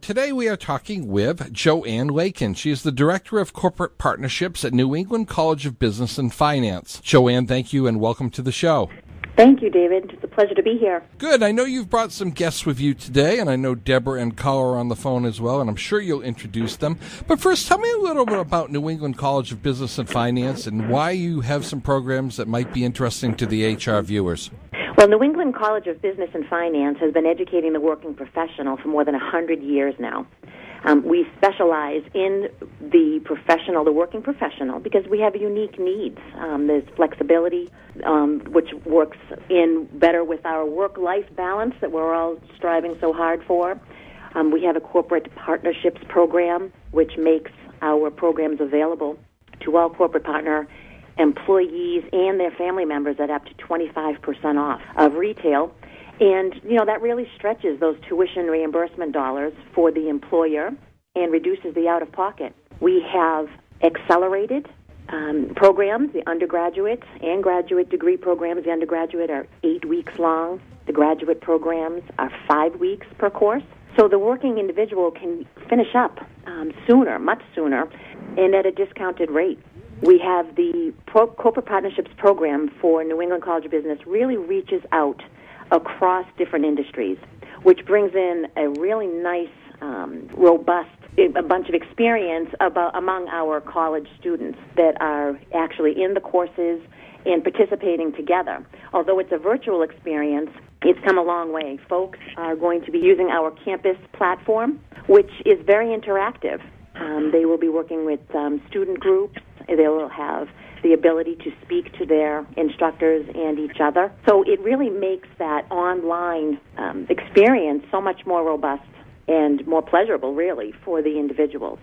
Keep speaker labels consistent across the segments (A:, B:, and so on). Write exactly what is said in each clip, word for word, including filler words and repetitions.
A: Today we are talking with Joanne Lakin. She is the Director of Corporate Partnerships at New England College of Business and Finance. Joanne, thank you and welcome to the show.
B: Thank you, David. It's a pleasure to be here.
A: Good. I know you've brought some guests with you today, and I know Deborah and Carl are on the phone as well, and I'm sure you'll introduce them. But first, tell me a little bit about New England College of Business and Finance and why you have some programs that might be interesting to the H R viewers.
B: Well, New England College of Business and Finance has been educating the working professional for more than one hundred years now. Um, we specialize in the professional, the working professional, because we have unique needs. Um, there's flexibility, um, which works in better with our work-life balance that we're all striving so hard for. Um, we have a corporate partnerships program, which makes our programs available to all corporate partner employees and their family members at up to twenty-five percent off of retail. And, you know, that really stretches those tuition reimbursement dollars for the employer and reduces the out-of-pocket. We have accelerated um, programs, the undergraduate and graduate degree programs. The undergraduate are eight weeks long. The graduate programs are five weeks per course. So the working individual can finish up um, sooner, much sooner, and at a discounted rate. We have the Pro- Corporate Partnerships program for New England College of Business really reaches out across different industries, which brings in a really nice, um, robust, a bunch of experience about, among our college students that are actually in the courses and participating together. Although it's a virtual experience, it's come a long way. Folks are going to be using our campus platform, which is very interactive. Um, they will be working with um, student groups. They will have the ability to speak to their instructors and each other. So it really makes that online um, experience so much more robust and more pleasurable, really, for the individuals.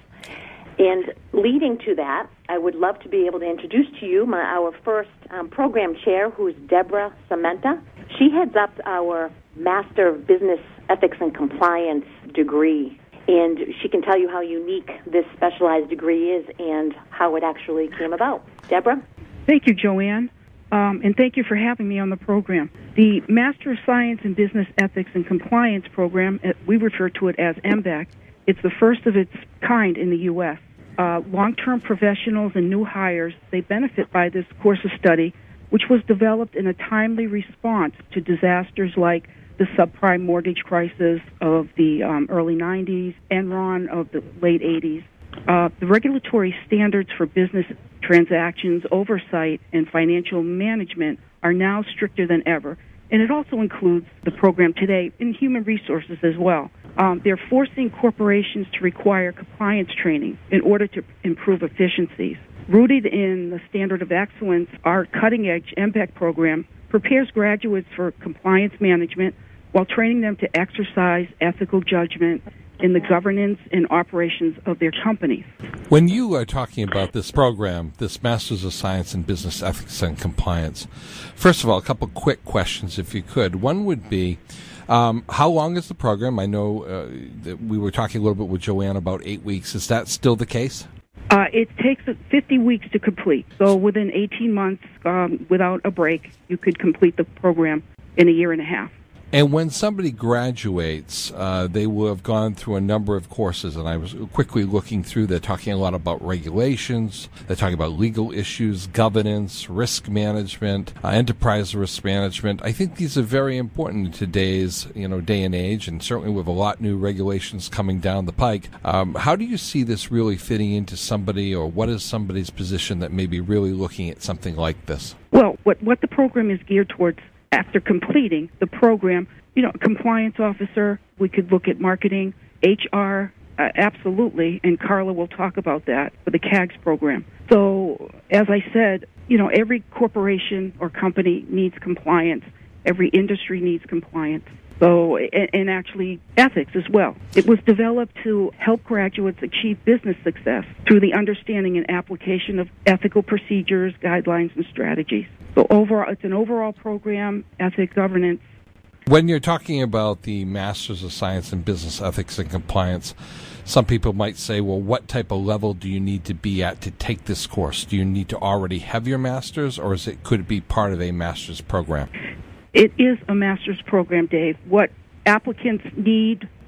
B: And leading to that, I would love to be able to introduce to you my, our first um, program chair, who's Deborah Samenta. She heads up our Master of Business Ethics and Compliance degree, and she can tell you how unique this specialized degree is and how it actually came about. Deborah?
C: Thank you, Joanne, um, and thank you for having me on the program. The Master of Science in Business Ethics and Compliance program, we refer to it as M B E C. It's the first of its kind in the U S Uh, long-term professionals and new hires, they benefit by this course of study, which was developed in a timely response to disasters like the subprime mortgage crisis of the um, early nineties, Enron of the late eighties. Uh, the regulatory standards for business transactions, oversight, and financial management are now stricter than ever. And it also includes the program today in human resources as well. Um, they're forcing corporations to require compliance training in order to improve efficiencies. Rooted in the standard of excellence, our cutting-edge M B E C program prepares graduates for compliance management while training them to exercise ethical judgment in the governance and operations of their companies.
A: When you are talking about this program, this Masters of Science in Business Ethics and Compliance, first of all, a couple quick questions, if you could. One would be, um, how long is the program? I know uh, that we were talking a little bit with Joanne about eight weeks. Is that still the case?
C: Uh, it takes fifty weeks to complete. So within eighteen months, um, without a break, you could complete the program in a year and a half.
A: And when somebody graduates, uh, they will have gone through a number of courses, and I was quickly looking through. They're talking a lot about regulations. They're talking about legal issues, governance, risk management, uh, enterprise risk management. I think these are very important in today's, you know, day and age, and certainly with a lot new regulations coming down the pike. Um, how do you see this really fitting into somebody, or what is somebody's position that may be really looking at something like this?
C: Well, what, what the program is geared towards, after completing the program, you know, compliance officer, we could look at marketing, H R, uh, absolutely, and Carla will talk about that for the C A G S program. So, as I said, you know, every corporation or company needs compliance. Every industry needs compliance. So, and, and actually ethics as well. It was developed to help graduates achieve business success through the understanding and application of ethical procedures, guidelines, and strategies. So overall, it's an overall program, ethics, governance.
A: When you're talking about the Masters of Science in Business Ethics and Compliance, some people might say, well, what type of level do you need to be at to take this course? Do you need to already have your master's, or is it could it be part of a master's program?
C: It is a master's program, Dave. What applicants need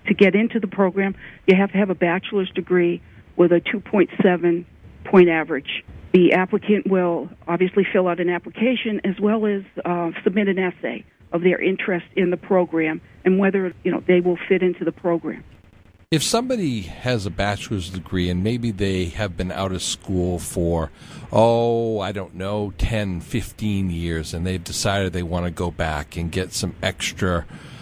C: to get into the program, you have to have a bachelor's degree with a two point seven point average. The applicant will obviously fill out an application as well as uh, submit an essay of their interest in the program and whether, you know, they will fit into the program.
A: If somebody has a bachelor's degree and maybe they have been out of school for, oh, I don't know, ten, fifteen years, and they've decided they want to go back and get some extra,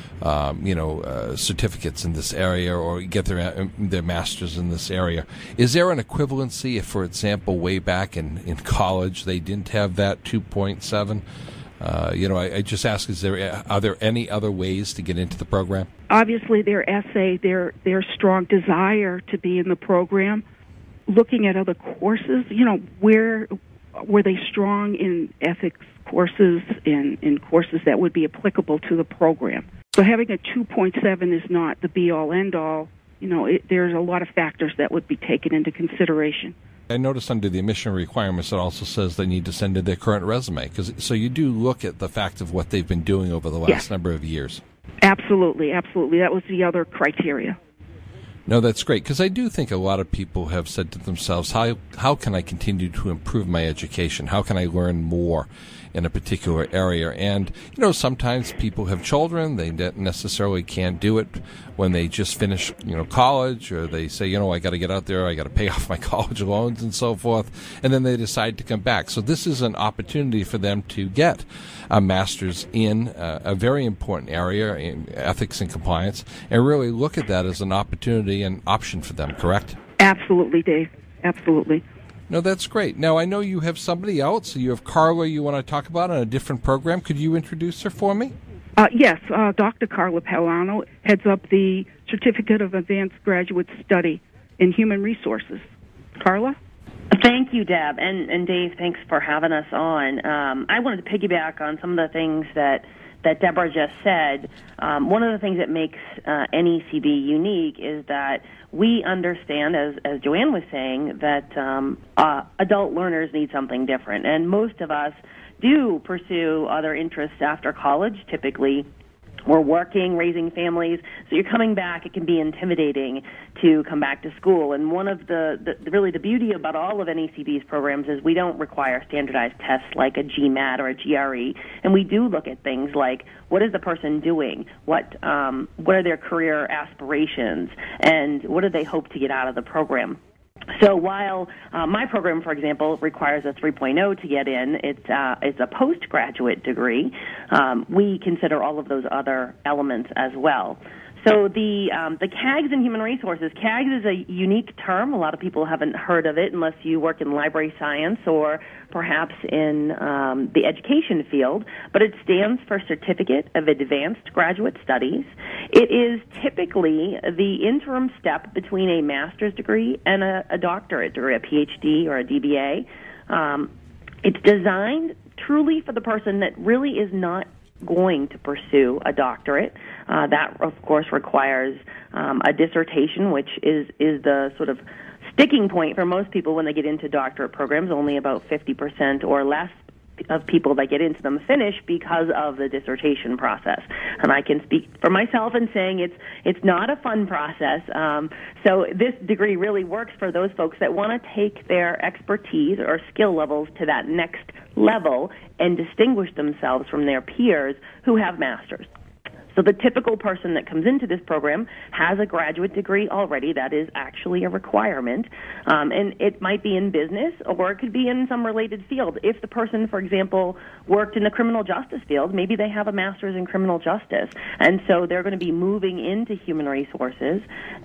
A: um, you know, uh, certificates in this area or get their their master's in this area, is there an equivalency if, for example, way back in, in college they didn't have that two point seven? Uh, you know, I, I just ask: Is there are there any other ways to get into the program?
C: Obviously, their essay, their their strong desire to be in the program, looking at other courses. You know, where were they strong in ethics courses, in in courses that would be applicable to the program? So having a two point seven is not the be all end all. You know, it, there's a lot of factors that would be taken into consideration.
A: I noticed under the admission requirements it also says they need to send in their current resume. Cause, so you do look at the fact of what they've been doing over the last
C: yes.
A: number of years.
C: Absolutely, absolutely. That was the other criteria.
A: No, that's great, because I do think a lot of people have said to themselves, how how can I continue to improve my education? How can I learn more in a particular area? And, you know, sometimes people have children. They not necessarily can't do it when they just finish, you know, college, or they say, you know, I got to get out there, I got to pay off my college loans and so forth, and then they decide to come back. So this is an opportunity for them to get a master's in uh, a very important area in ethics and compliance, and really look at that as an opportunity and option for them, correct?
C: Absolutely, Dave. Absolutely.
A: No, that's great. Now, I know you have somebody else. You have Carla you want to talk about on a different program. Could you introduce her for me?
C: Uh, yes, uh, Doctor Carla Palano heads up the Certificate of Advanced Graduate Study in Human Resources. Carla?
D: Thank you, Deb. And, and Dave, thanks for having us on. Um, I wanted to piggyback on some of the things that that Deborah just said. Um, one of the things that makes uh, N E C B unique is that we understand, as, as Joanne was saying, that um, uh, adult learners need something different. And most of us do pursue other interests after college, typically. We're working, raising families, so you're coming back. It can be intimidating to come back to school. And one of the, the really the beauty about all of N E C B's programs is we don't require standardized tests like a GMAT or a G R E, and we do look at things like what is the person doing, what um, what are their career aspirations, and what do they hope to get out of the program. So while uh, my program, for example, requires a three point oh to get in, it's, uh, it's a postgraduate degree, um, we consider all of those other elements as well. So the um, the C A Gs in Human Resources, C A Gs is a unique term. A lot of people haven't heard of it unless you work in library science or perhaps in um, the education field, but it stands for Certificate of Advanced Graduate Studies. It is typically the interim step between a master's degree and a, a doctorate degree, a P H D or a D B A. Um, it's designed truly for the person that really is not going to pursue a doctorate. Uh, that, of course, requires um, a dissertation, which is, is the sort of sticking point for most people when they get into doctorate programs. Only about fifty percent or less of people that get into them finish because of the dissertation process. And I can speak for myself in saying it's it's not a fun process. Um, so this degree really works for those folks that want to take their expertise or skill levels to that next level and distinguish themselves from their peers who have masters. So the typical person that comes into this program has a graduate degree already. That is actually a requirement. Um, and it might be in business or it could be in some related field. If the person, for example, worked in the criminal justice field, maybe they have a master's in criminal justice. And so they're going to be moving into human resources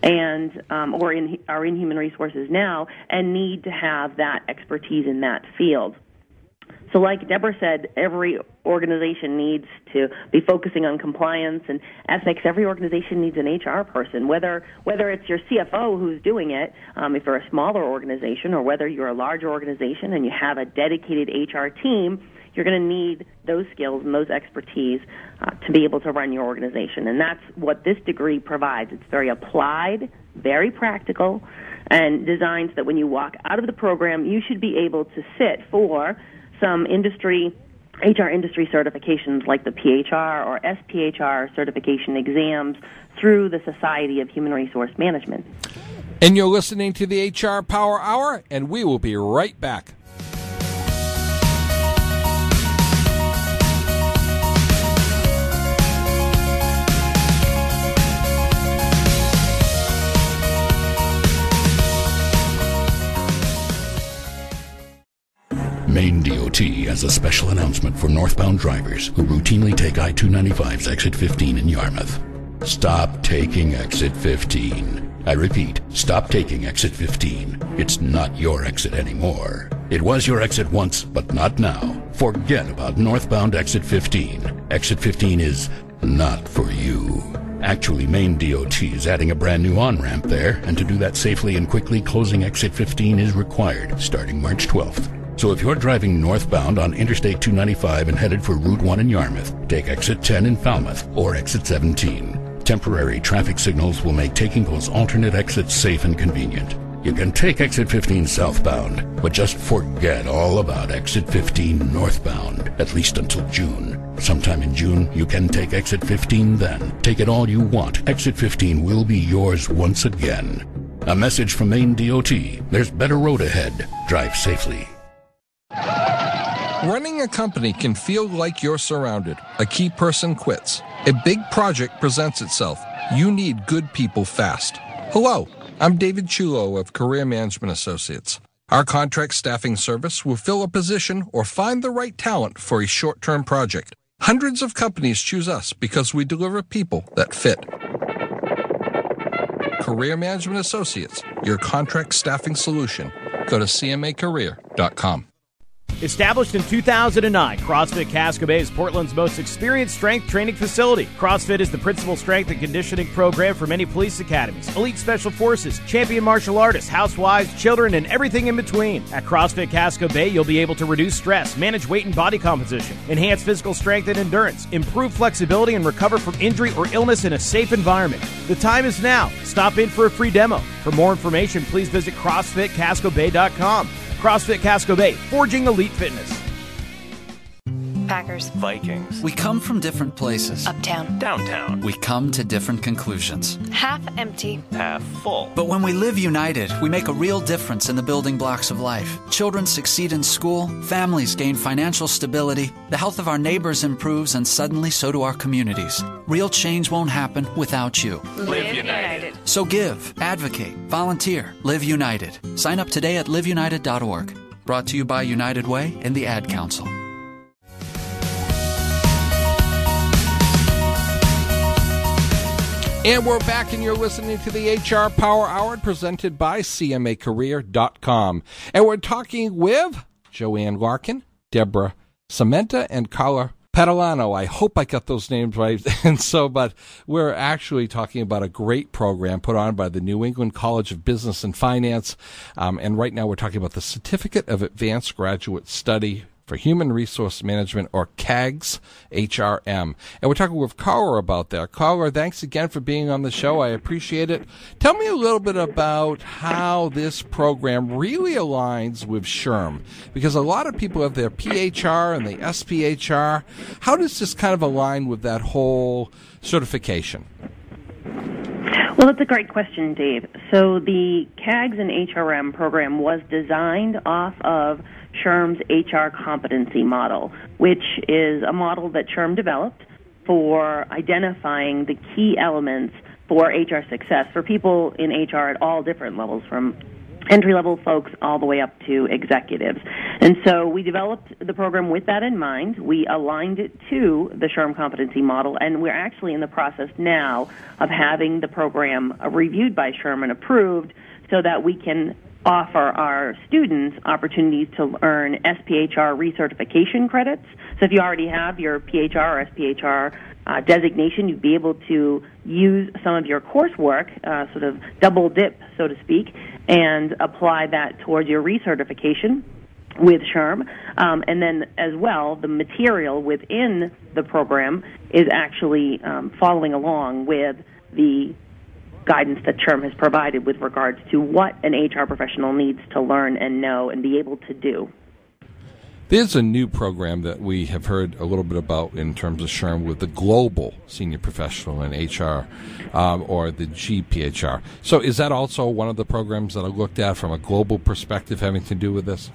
D: and um, or in, are in human resources now and need to have that expertise in that field. So like Deborah said, every organization needs to be focusing on compliance and ethics. Every organization needs an H R person, whether whether it's your C F O who's doing it, um, if you're a smaller organization, or whether you're a larger organization and you have a dedicated H R team, you're going to need those skills and those expertise uh, to be able to run your organization. And that's what this degree provides. It's very applied, very practical, and designed so that when you walk out of the program, you should be able to sit for some industry H R industry certifications like the P H R or S P H R certification exams through the Society of Human Resource Management.
A: And you're listening to the H R Power Hour, and we will be right back.
E: Maine D O T has a special announcement for northbound drivers who routinely take I two ninety-five's exit fifteen in Yarmouth. Stop taking exit fifteen. I repeat, stop taking exit fifteen. It's not your exit anymore. It was your exit once, but not now. Forget about northbound exit fifteen. Exit fifteen is not for you. Actually, Maine D O T is adding a brand new on-ramp there, and to do that safely and quickly, closing exit fifteen is required starting March twelfth. So if you're driving northbound on Interstate two ninety-five and headed for Route one in Yarmouth, take exit ten in Falmouth or exit seventeen. Temporary traffic signals will make taking those alternate exits safe and convenient. You can take exit fifteen southbound, but just forget all about exit fifteen northbound, at least until June. Sometime in June, you can take exit fifteen then. Take it all you want. Exit fifteen will be yours once again. A message from Maine D O T. There's better road ahead. Drive safely.
A: Running a company can feel like you're surrounded. A key person quits. A big project presents itself. You need good people fast. Hello, I'm David Chulo of Career Management Associates. Our contract staffing service will fill a position or find the right talent for a short-term project. Hundreds of companies choose us because we deliver people that fit. Career Management Associates, your contract staffing solution. Go to c m a career dot com.
F: Established in two thousand nine, CrossFit Casco Bay is Portland's most experienced strength training facility. CrossFit is the principal strength and conditioning program for many police academies, elite special forces, champion martial artists, housewives, children, and everything in between. At CrossFit Casco Bay, you'll be able to reduce stress, manage weight and body composition, enhance physical strength and endurance, improve flexibility, and recover from injury or illness in a safe environment. The time is now. Stop in for a free demo. For more information, please visit CrossFit Casco Bay dot com. CrossFit Casco Bay, forging elite fitness.
G: Packers.
H: Vikings.
I: We come from different places.
G: Uptown.
H: Downtown.
I: We come to different conclusions.
G: Half empty.
H: Half full.
I: But when we live united, we make a real difference in the building blocks of life. Children succeed in school, families gain financial stability, the health of our neighbors improves, and suddenly so do our communities. Real change won't happen without you.
H: Live, live united. united.
I: So give, advocate, volunteer, live united. Sign up today at live united dot org. Brought to you by United Way and the Ad Council.
A: And we're back, and you're listening to the H R Power Hour presented by c m a career dot com. And we're talking with Joanne Larkin, Deborah Samenta, and Carla Padalano. I hope I got those names right. And so, but we're actually talking about a great program put on by the New England College of Business and Finance. Um, and right now we're talking about the Certificate of Advanced Graduate Study for Human Resource Management, or C A G S H R M. And we're talking with Carla about that. Carla, thanks again for being on the show. I appreciate it. Tell me a little bit about how this program really aligns with S H R M, because a lot of people have their P H R and the S P H R. How does this kind of align with that whole certification?
D: Well, that's a great question, Dave. So the C A G S and H R M program was designed off of S H R M's H R competency model, which is a model that S H R M developed for identifying the key elements for H R success for people in H R at all different levels, from entry-level folks all the way up to executives. And so we developed the program with that in mind. We aligned it to the S H R M competency model, and we're actually in the process now of having the program reviewed by S H R M and approved so that we can offer our students opportunities to earn S P H R recertification credits. So if you already have your P H R or S P H R uh, designation, you'd be able to use some of your coursework, uh, sort of double dip, so to speak, and apply that towards your recertification with S H R M. Um, and then as well, the material within the program is actually um, following along with the guidance that S H R M has provided with regards to what an H R professional needs to learn and know and be able to do.
A: There's a new program that we have heard a little bit about in terms of SHRM with the Global Senior Professional in H R, um, or the G P H R. So is that also one of the programs that I looked at from a global perspective having to do with this?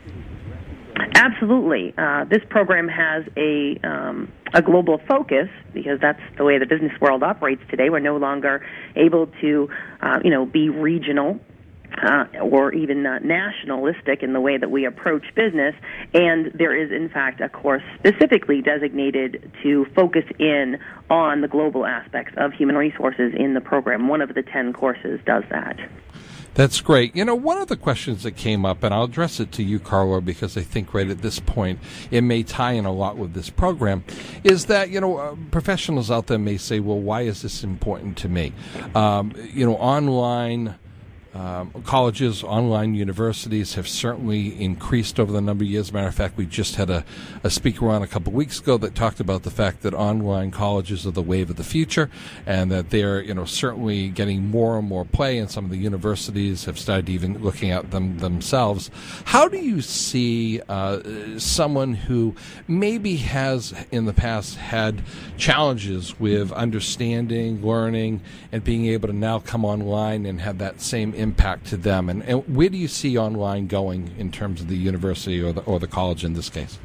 D: Absolutely. Uh, this program has a um, a global focus because that's the way the business world operates today. We're no longer able to, uh, you know, be regional. Uh, or even uh, nationalistic in the way that we approach business, and there is, in fact, a course specifically designated to focus in on the global aspects of human resources in the program. One of the ten courses does that.
A: That's great. You know, one of the questions that came up, and I'll address it to you, Carla, because I think right at this point it may tie in a lot with this program, is that, you know, uh, professionals out there may say, well, why is this important to me? Um, you know, online... Um, colleges, online universities have certainly increased over the number of years. As a matter of fact, we just had a, a speaker on a couple of weeks ago that talked about the fact that online colleges are the wave of the future, and that they're, you know, certainly getting more and more play, and some of the universities have started even looking at them themselves. How do you see uh, someone who maybe has in the past had challenges with understanding, learning, and being able to now come online and have that same impact to them, and, and where do you see online going in terms of the university or the or the college in this case?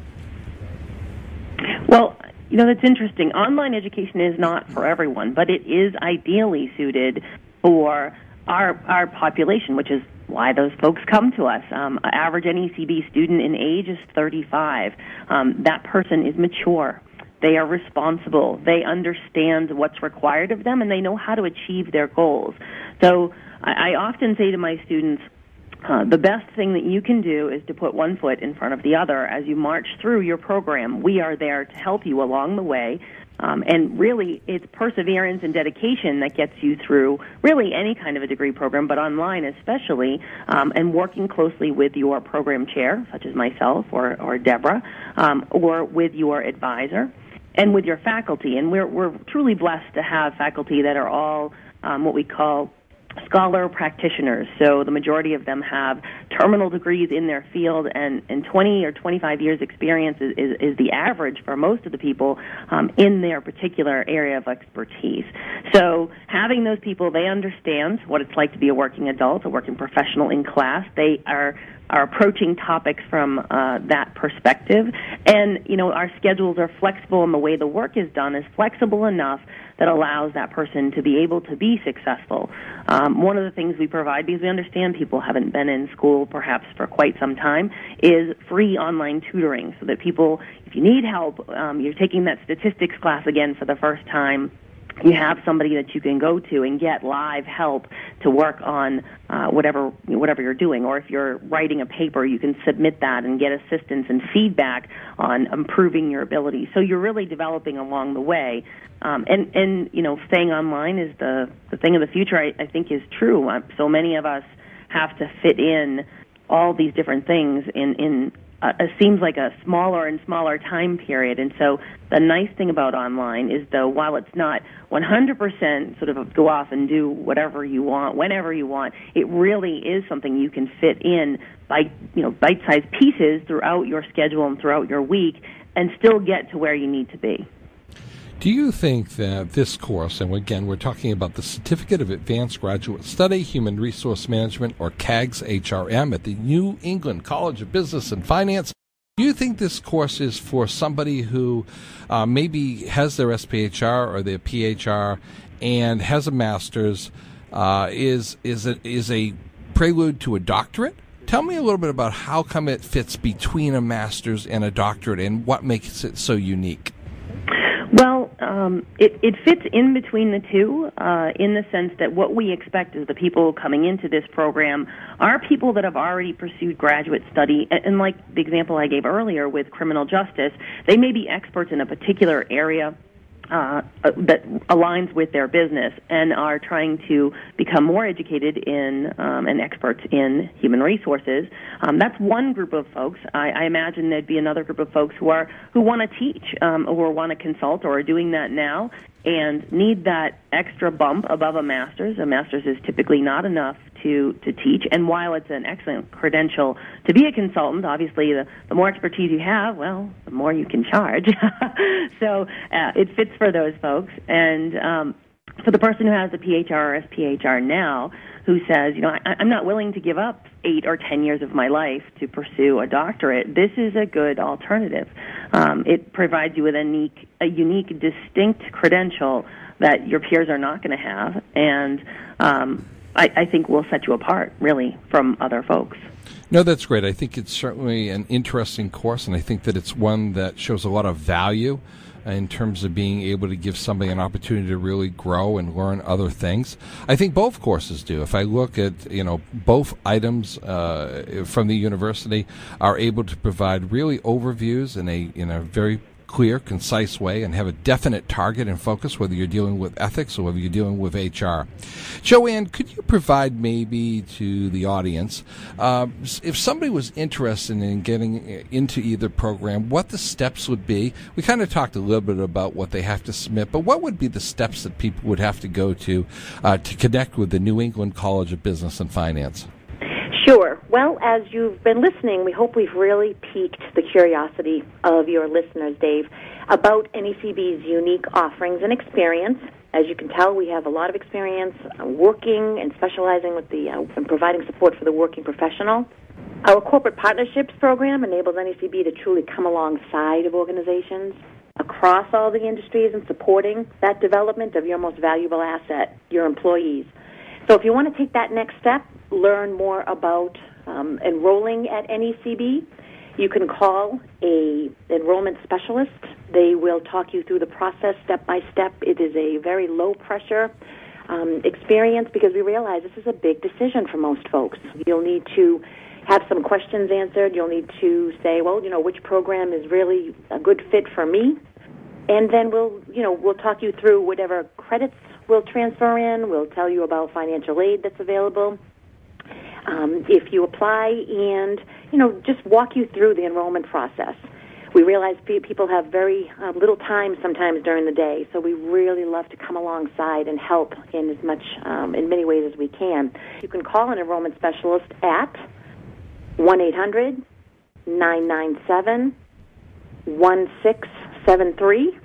D: Well, you know, that's interesting. Online education is not for everyone, but it is ideally suited for our our population, which is why those folks come to us. Um, average N E C B student in age is thirty-five. Um, that person is mature. They are responsible. They understand what's required of them, and they know how to achieve their goals. So I, I often say to my students, uh, the best thing that you can do is to put one foot in front of the other as you march through your program. We are there to help you along the way. Um, and really, it's perseverance and dedication that gets you through really any kind of a degree program, but online especially, um, and working closely with your program chair, such as myself or, or Deborah, um, or with your advisor, and with your faculty. And we're, we're truly blessed to have faculty that are all um, what we call scholar practitioners. So the majority of them have terminal degrees in their field, and, and twenty or twenty-five years experience is, is, is the average for most of the people um, in their particular area of expertise. So having those people, they understand what it's like to be a working adult, a working professional in class. They are are approaching topics from uh, that perspective. And, you know, our schedules are flexible, and the way the work is done is flexible enough that allows that person to be able to be successful. Um, one of the things we provide, because we understand people haven't been in school perhaps for quite some time, is free online tutoring, so that people, if you need help, um, you're taking that statistics class again for the first time, you have somebody that you can go to and get live help to work on uh, whatever whatever you're doing. Or if you're writing a paper, you can submit that and get assistance and feedback on improving your ability. So you're really developing along the way. Um, and, and, you know, staying online is the, the thing of the future, I, I think, is true. Uh, so many of us have to fit in all these different things in, in Uh, it seems like a smaller and smaller time period. And so the nice thing about online is, though, while it's not one hundred percent sort of go off and do whatever you want, whenever you want, it really is something you can fit in by, you know, bite-sized pieces throughout your schedule and throughout your week and still get to where you need to be.
A: Do you think that this course, and again, we're talking about the Certificate of Advanced Graduate Study, Human Resource Management, or C A G S H R M at the New England College of Business and Finance, do you think this course is for somebody who uh, maybe has their S P H R or their P H R and has a master's, uh, is, is, a, is a prelude to a doctorate? Tell me a little bit about how come it fits between a master's and a doctorate and what makes it so unique.
D: Well, um, it, it fits in between the two uh, in the sense that what we expect is the people coming into this program are people that have already pursued graduate study. And, and like the example I gave earlier with criminal justice, they may be experts in a particular area Uh, that aligns with their business and are trying to become more educated in um, and experts in human resources. Um, that's one group of folks. I, I imagine there'd be another group of folks who are who want to teach um, or want to consult or are doing that now. and need that extra bump above a master's. A master's is typically not enough to, to teach, and while it's an excellent credential to be a consultant, obviously the, the more expertise you have, well, the more you can charge. So uh, it fits for those folks. And um, for the person who has a P H R or S P H R now, who says, you know, I, I'm not willing to give up eight or ten years of my life to pursue a doctorate, this is a good alternative. Um, it provides you with a unique, a unique, distinct credential that your peers are not going to have, and um, I, I think will set you apart, really, from other folks.
A: No, that's great. I think it's certainly an interesting course, and I think that it's one that shows a lot of value in terms of being able to give somebody an opportunity to really grow and learn other things. I think both courses do. If I look at, you know, both items uh, from the university are able to provide really overviews in a in a very clear, concise way and have a definite target and focus, whether you're dealing with ethics or whether you're dealing with H R. Joanne, could you provide maybe to the audience, uh, if somebody was interested in getting into either program, what the steps would be? We kind of talked a little bit about what they have to submit, but what would be the steps that people would have to go to uh, to connect with the New England College of Business and Finance?
B: Sure. Well, as you've been listening, we hope we've really piqued the curiosity of your listeners, Dave, about N E C B's unique offerings and experience. As you can tell, we have a lot of experience working and specializing with the uh, and providing support for the working professional. Our corporate partnerships program enables N E C B to truly come alongside of organizations across all the industries and supporting that development of your most valuable asset, your employees. So if you want to take that next step, learn more about um, enrolling at N E C B, you can call a enrollment specialist. They will talk you through the process step by step. It is a very low pressure um, experience because we realize this is a big decision for most folks. You'll need to have some questions answered. You'll need to say, well, you know, which program is really a good fit for me? And then we'll, you know, we'll talk you through whatever credits we'll transfer in. We'll tell you about financial aid that's available. Um, if you apply and, you know, just walk you through the enrollment process. We realize people have very uh, little time sometimes during the day, so we really love to come alongside and help in as much, um, in many ways as we can. You can call an enrollment specialist at one eight hundred nine nine seven one six seven three.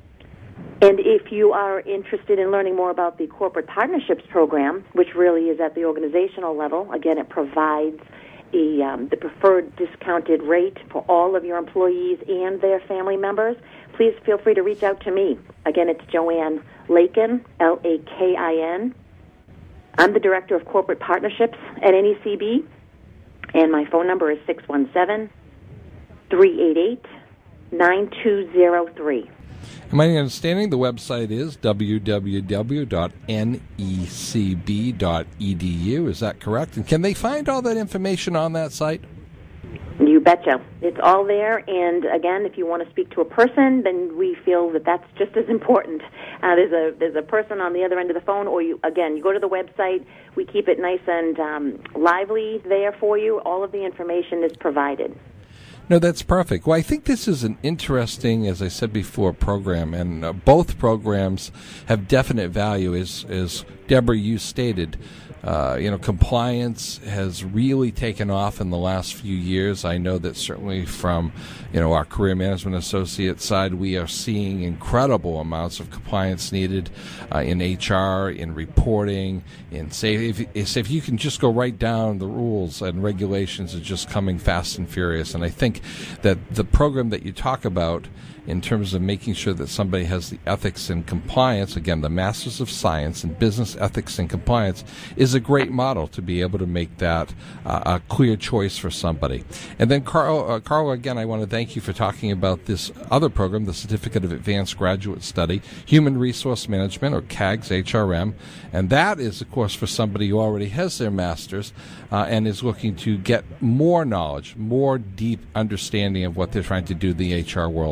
B: And if you are interested in learning more about the Corporate Partnerships Program, which really is at the organizational level, again, it provides a, um, the preferred discounted rate for all of your employees and their family members, please feel free to reach out to me. Again, it's Joanne Lakin, L A K I N. I'm the Director of Corporate Partnerships at N E C B, and my phone number is six one seven, three eight eight, nine two zero three.
A: My understanding, the website is w w w dot n e c b dot e d u. Is that correct? And can they find all that information on that site?
B: You betcha. It's all there. And again, if you want to speak to a person, then we feel that that's just as important. Uh, there's a there's a person on the other end of the phone, or you again, you go to the website. We keep it nice and um, lively there for you. All of the information is provided.
A: No, that's perfect. Well, I think this is an interesting, as I said before, program, and uh, both programs have definite value, as, as Deborah, you stated. Uh, you know, compliance has really taken off in the last few years. I know that certainly from, you know, our Career Management Associate side, we are seeing incredible amounts of compliance needed uh, in H R, in reporting, in say if, if you can just go right down the rules and regulations are just coming fast and furious. And I think that the program that you talk about in terms of making sure that somebody has the ethics and compliance, again, the Masters of Science in Business Ethics and Compliance, is a great model to be able to make that uh, a clear choice for somebody. And then, Carl, uh, Carl, again, I want to thank you for talking about this other program, the Certificate of Advanced Graduate Study, Human Resource Management, or C A G S H R M. And that is, of course, for somebody who already has their master's uh, and is looking to get more knowledge, more deep understanding of what they're trying to do in the H R world.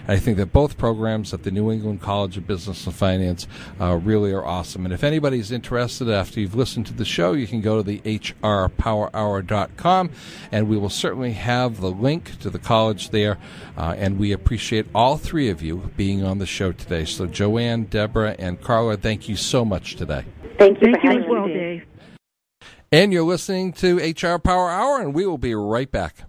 A: I think that both programs at the New England College of Business and Finance uh, really are awesome. And if anybody's interested after you've listened to the show, you can go to the H R power hour dot com, and we will certainly have the link to the college there. Uh, and we appreciate all three of you being on the show today. So Joanne, Deborah, and Carla, thank you so much today.
B: Thank you
C: Thank
B: for
C: you
B: having
C: as well,
B: me.
C: Dave.
A: And you're listening to H R Power Hour, and we will be right back.